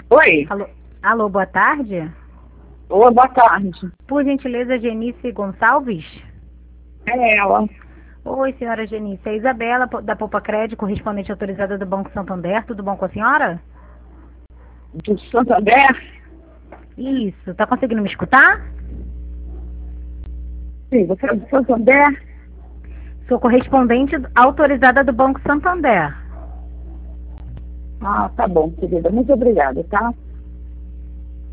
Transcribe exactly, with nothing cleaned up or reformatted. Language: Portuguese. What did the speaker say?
Oi. Alô, alô, boa tarde. Oi, boa tarde. Por gentileza, Genice Gonçalves? É ela. Oi, senhora Genice. É a Isabela, da Poupa Crédito, correspondente autorizada do Banco Santander. Tudo bom com a senhora? Do Santander? Isso. Tá conseguindo me escutar? Sim, você é do Santander? Sou correspondente autorizada do Banco Santander. Ah, tá bom, querida. Muito obrigada, tá?